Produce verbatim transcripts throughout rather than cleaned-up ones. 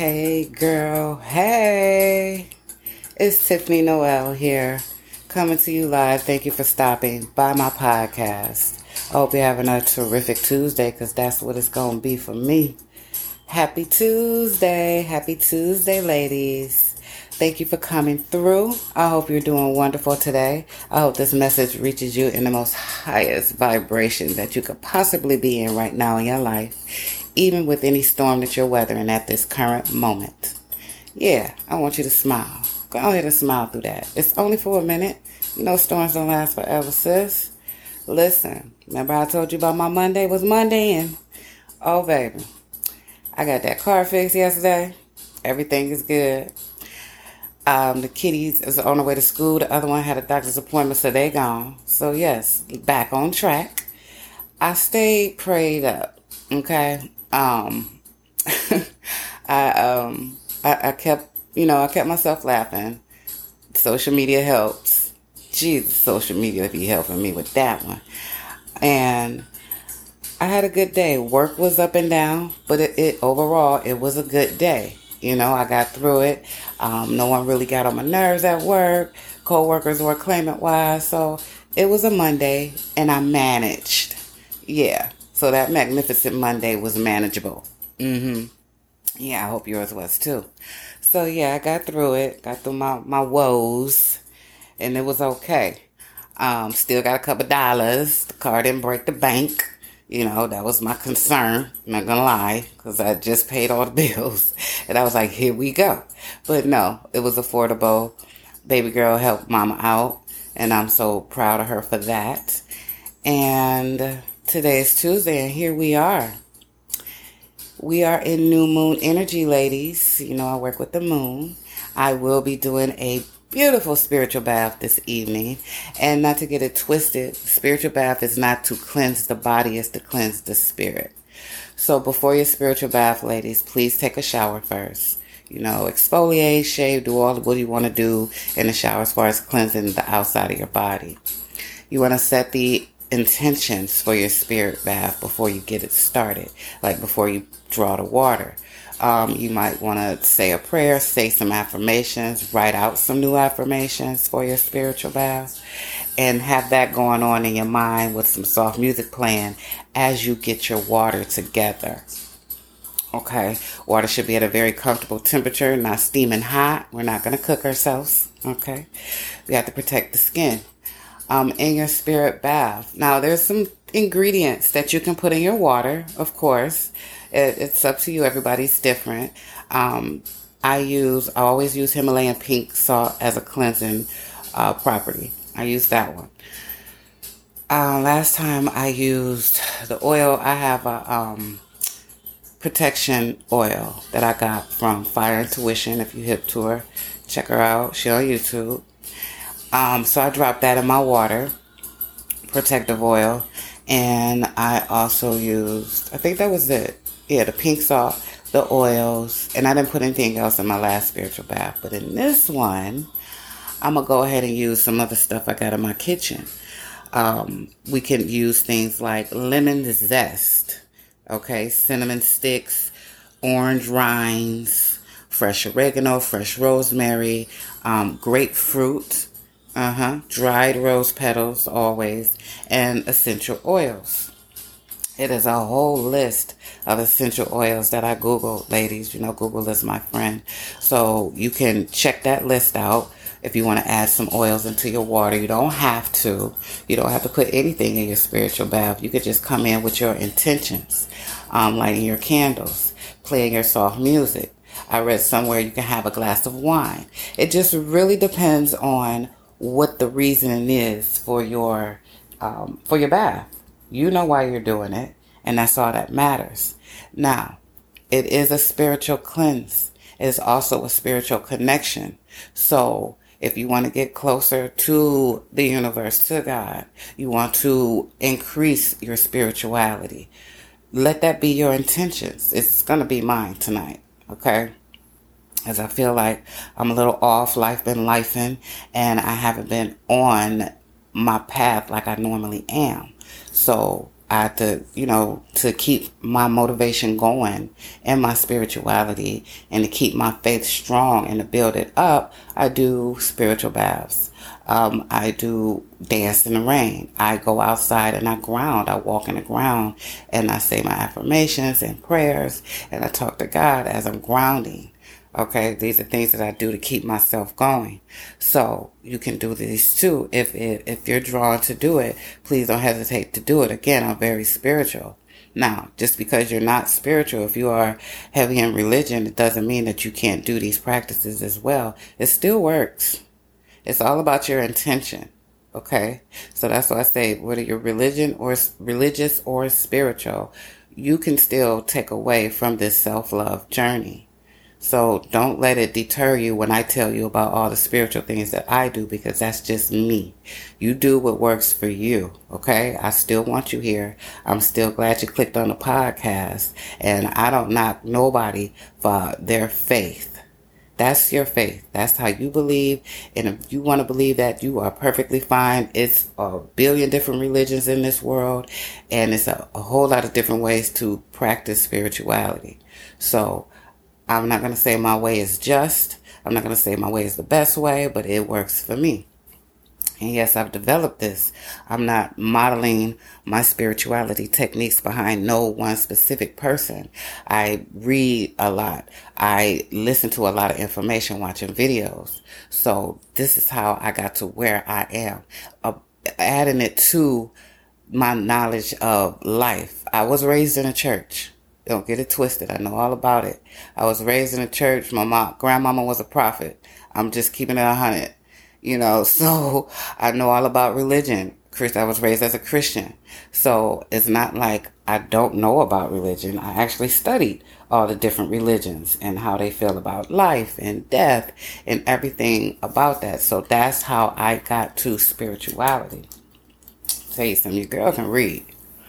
Hey girl, hey, it's Tiffany Noel here, coming to you live. Thank you for stopping by my podcast. I hope you're having a terrific Tuesday, because that's what it's going to be for me. Happy Tuesday, happy Tuesday, ladies. Thank you for coming through. I hope you're doing wonderful today. I hope this message reaches you in the most highest vibration that you could possibly be in right now in your life, even with any storm that you're weathering at this current moment. Yeah, I want you to smile. Go ahead and smile through that. It's only for a minute. You know storms don't last forever, sis. Listen, remember I told you about my Monday was Monday, and oh baby, I got that car fixed yesterday. Everything is good. Um, the kitties is on the way to school. The other one had a doctor's appointment, so they gone. So yes, back on track. I stayed prayed up. Okay. Um, I um, I, I kept, you know, I kept myself laughing. Social media helps. Jesus, social media be helping me with that one. And I had a good day. Work was up and down, but it, it overall it was a good day. You know, I got through it. Um, no one really got on my nerves at work. Co-workers were claimant-wise. So it was a Monday, and I managed. Yeah. So that magnificent Monday was manageable. Mm-hmm. Yeah, I hope yours was too. So yeah, I got through it. Got through my, my woes, and it was okay. Um, still got a couple dollars. The car didn't break the bank. You know, that was my concern. I'm not gonna lie, because I just paid all the bills. And I was like, here we go. But no, it was affordable. Baby girl helped mama out, and I'm so proud of her for that. And today is Tuesday, and here we are. We are in new moon energy, ladies. You know, I work with the moon. I will be doing a beautiful spiritual bath this evening. And not to get it twisted, spiritual bath is not to cleanse the body, it's to cleanse the spirit. So before your spiritual bath, ladies, please take a shower first. You know, exfoliate, shave, do all what you want to do in the shower as far as cleansing the outside of your body. You want to set the intentions for your spirit bath before you get it started, like before you draw the water. Um, you might want to say a prayer, say some affirmations, write out some new affirmations for your spiritual bath, and have that going on in your mind with some soft music playing as you get your water together. Okay, water should be at a very comfortable temperature, not steaming hot. We're not going to cook ourselves. Okay, we have to protect the skin. Um, in your spirit bath. Now, there's some ingredients that you can put in your water, of course. It, it's up to you. Everybody's different. Um, I use, I always use Himalayan pink salt as a cleansing uh, property. I use that one. Uh, last time I used the oil, I have a um, protection oil that I got from Fire Intuition. If you hip to her, check her out. She's on YouTube. Um, so I dropped that in my water, protective oil, and I also used, I think that was it. Yeah, the pink salt, the oils, and I didn't put anything else in my last spiritual bath. But in this one, I'm going to go ahead and use some other stuff I got in my kitchen. Um, we can use things like lemon zest, okay, cinnamon sticks, orange rinds, fresh oregano, fresh rosemary, um, grapefruit, uh-huh, dried rose petals always, and essential oils. It is a whole list of essential oils that I Googled, ladies. You know, Google is my friend. So you can check that list out if you want to add some oils into your water. You don't have to. You don't have to put anything in your spiritual bath. You could just come in with your intentions, um, lighting your candles, playing your soft music. I read somewhere you can have a glass of wine. It just really depends on what the reasoning is for your um, for your bath. You know why you're doing it, and that's all that matters. Now, it is a spiritual cleanse. It is also a spiritual connection. So if you want to get closer to the universe, to God, you want to increase your spirituality, let that be your intentions. It's going to be mine tonight, okay? As I feel like I'm a little off, life been lifing, and I haven't been on my path like I normally am. So I have to, you know, to keep my motivation going and my spirituality and to keep my faith strong and to build it up, I do spiritual baths. Um, I do dance in the rain. I go outside and I ground. I walk in the ground and I say my affirmations and prayers and I talk to God as I'm grounding. Okay, these are things that I do to keep myself going. So you can do these too. If, if if you're drawn to do it, please don't hesitate to do it. Again, I'm very spiritual. Now, just because you're not spiritual, if you are heavy in religion, it doesn't mean that you can't do these practices as well. It still works. It's all about your intention. Okay, so that's why I say, whether you're religion or religious or spiritual, you can still take away from this self-love journey. So don't let it deter you when I tell you about all the spiritual things that I do, because that's just me. You do what works for you, okay? I still want you here. I'm still glad you clicked on the podcast. And I don't knock nobody for their faith. That's your faith. That's how you believe. And if you want to believe that, you are perfectly fine. It's a billion different religions in this world. And it's a, a whole lot of different ways to practice spirituality. So I'm not going to say my way is just. I'm not going to say my way is the best way, but it works for me. And yes, I've developed this. I'm not modeling my spirituality techniques behind no one specific person. I read a lot. I listen to a lot of information watching videos. So this is how I got to where I am. Uh, adding it to my knowledge of life. I was raised in a church. Don't get it twisted. I know all about it. I was raised in a church. My mom, grandmama was a prophet. I'm just keeping it a hundred, you know, so I know all about religion. Chris, I was raised as a Christian. So it's not like I don't know about religion. I actually studied all the different religions and how they feel about life and death and everything about that. So that's how I got to spirituality. Tell you something, your girl can read.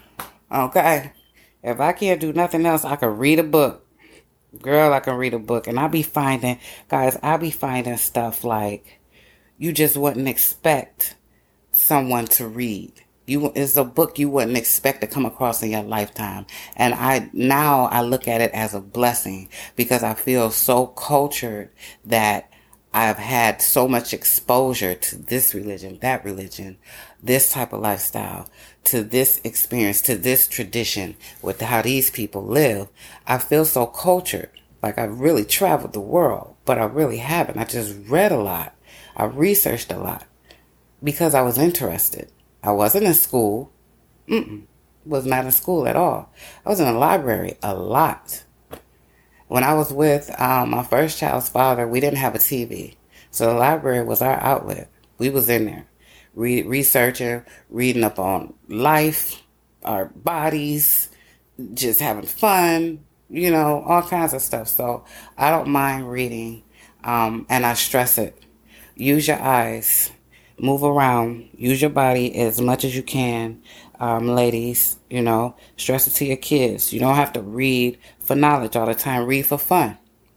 Okay. If I can't do nothing else, I can read a book. Girl, I can read a book. And I be finding, guys, I be finding stuff like you just wouldn't expect someone to read. You, it's a book you wouldn't expect to come across in your lifetime. And I now I look at it as a blessing because I feel so cultured that I've had so much exposure to this religion, that religion, this type of lifestyle, to this experience, to this tradition, with how these people live. I feel so cultured, like I've really traveled the world, but I really haven't. I just read a lot. I researched a lot because I was interested. I wasn't in school. Mm-mm. Was not in school at all. I was in the library a lot. When I was with um, my first child's father, we didn't have a T V. So the library was our outlet. We was in there re- researching, reading up on life, our bodies, just having fun, you know, all kinds of stuff. So I don't mind reading, um, and I stress it. Use your eyes. Move around. Use your body as much as you can. Um, ladies, you know, stress it to your kids. You don't have to read for knowledge all the time. Read for fun.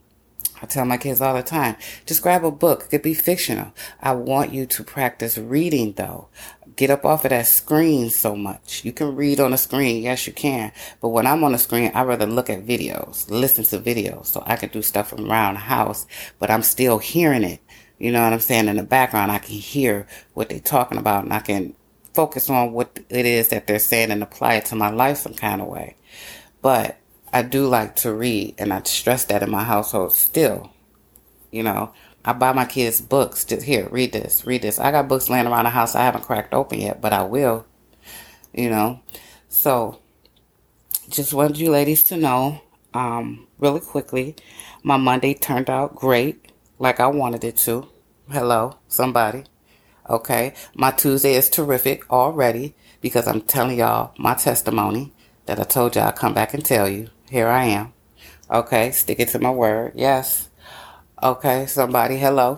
I tell my kids all the time, just grab a book. It could be fictional. I want you to practice reading, though. Get up off of that screen so much. You can read on a screen. Yes, you can. But when I'm on the screen, I rather look at videos, listen to videos. So I can do stuff from around the house, but I'm still hearing it. You know what I'm saying? In the background, I can hear what they're talking about, and I can focus on what it is that they're saying and apply it to my life some kind of way. But I do like to read, and I stress that in my household still. You know, I buy my kids books. Just here, read this, read this. I got books laying around the house I haven't cracked open yet, but I will. You know, so just wanted you ladies to know, um, really quickly, my Monday turned out great, like I wanted it to. Hello, somebody. Okay, my Tuesday is terrific already because I'm telling y'all my testimony that I told y'all I'd come back and tell you. Here I am. Okay, sticking to my word. Yes. Okay, somebody, hello.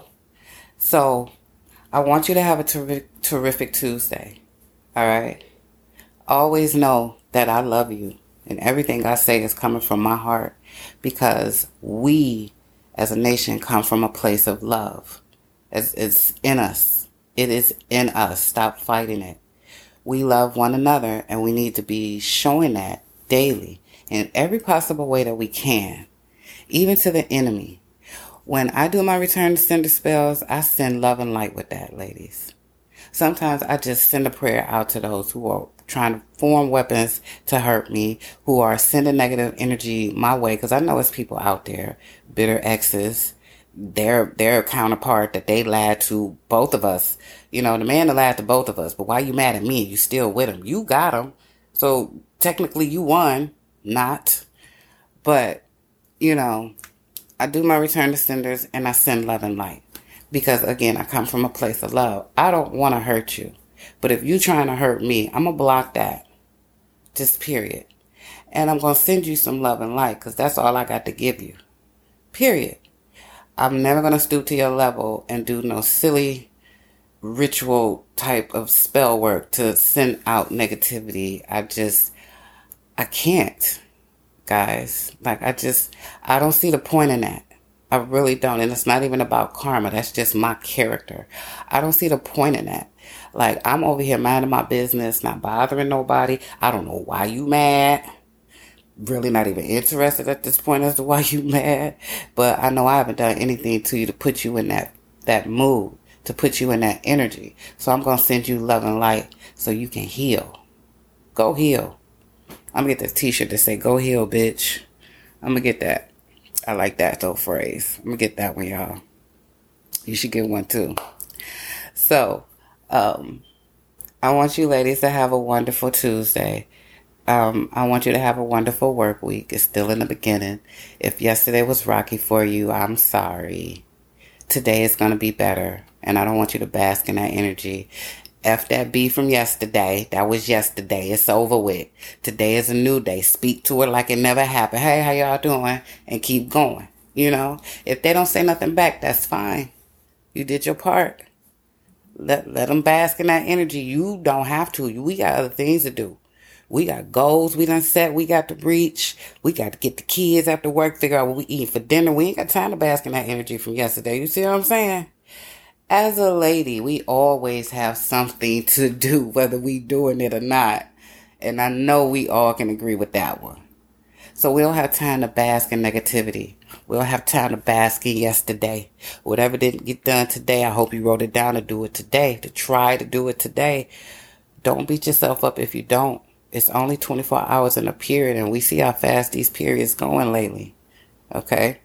So, I want you to have a terrific, terrific Tuesday. All right? Always know that I love you. And everything I say is coming from my heart because we, as a nation, come from a place of love. It's, it's in us. It is in us. Stop fighting it. we love one another, and we need to be showing that daily in every possible way that we can, even to the enemy. When I do my return to sender spells, I send love and light with that, ladies. Sometimes I just send a prayer out to those who are trying to form weapons to hurt me, who are sending negative energy my way, because I know it's people out there, bitter exes, their their counterpart that they lied to both of us. You know, the man that lied to both of us, but why you mad at me? You still with him. You got him. So technically you won, not. But, you know, I do my return to senders and I send love and light. Because, again, I come from a place of love. I don't want to hurt you. But if you're trying to hurt me, I'm going to block that. Just period. And I'm going to send you some love and light because that's all I got to give you. Period. I'm never going to stoop to your level and do no silly ritual type of spell work to send out negativity. I just, I can't, guys. Like, I just, I don't see the point in that. I really don't. And it's not even about karma. That's just my character. I don't see the point in that. Like, I'm over here minding my business, not bothering nobody. I don't know why you mad. Really not even interested at this point as to why you mad. But I know I haven't done anything to you to put you in that, that mood, to put you in that energy. So I'm going to send you love and light so you can heal. Go heal. I'm going to get the t-shirt that say, go heal, bitch. I'm going to get that. I like that though phrase. I'm going to get that one, y'all. You should get one too. So, um, I want you ladies to have a wonderful Tuesday. Um, I want you to have a wonderful work week. It's still in the beginning. If yesterday was rocky for you, I'm sorry. Today is going to be better. And I don't want you to bask in that energy. F that B from yesterday. That was yesterday. It's over with. Today is a new day. Speak to it like it never happened. Hey, how y'all doing? And keep going. You know, if they don't say nothing back, that's fine. You did your part. Let, let them bask in that energy. You don't have to. We got other things to do. We got goals we done set. We got to reach. We got to get the kids after work, figure out what we eat for dinner. We ain't got time to bask in that energy from yesterday. You see what I'm saying? As a lady, we always have something to do, whether we doing it or not. And I know we all can agree with that one. So we don't have time to bask in negativity. We don't have time to bask in yesterday. Whatever didn't get done today, I hope you wrote it down to do it today, to try to do it today. Don't beat yourself up if you don't. It's only twenty-four hours in a period, and we see how fast these periods going lately. Okay?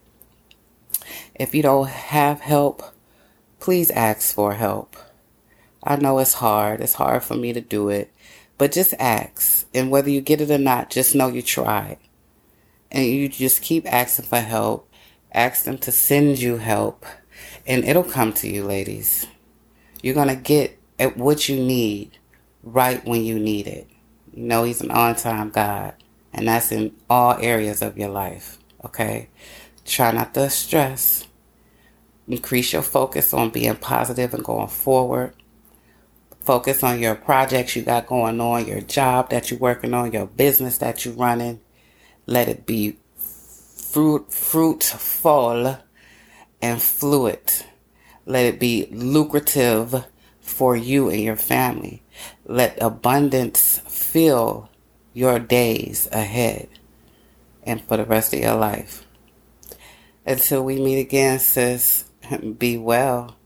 If you don't have help, please ask for help. I know it's hard. It's hard for me to do it. But just ask. And whether you get it or not, just know you tried. And you just keep asking for help. Ask them to send you help. And it'll come to you, ladies. You're going to get at what you need right when you need it. You know He's an on-time God. And that's in all areas of your life. Okay? Try not to stress. Increase your focus on being positive and going forward. Focus on your projects you got going on, your job that you're working on, your business that you're running. Let it be fruit, fruitful and fluid. Let it be lucrative for you and your family. Let abundance fill your days ahead and for the rest of your life. Until we meet again, sis, be well.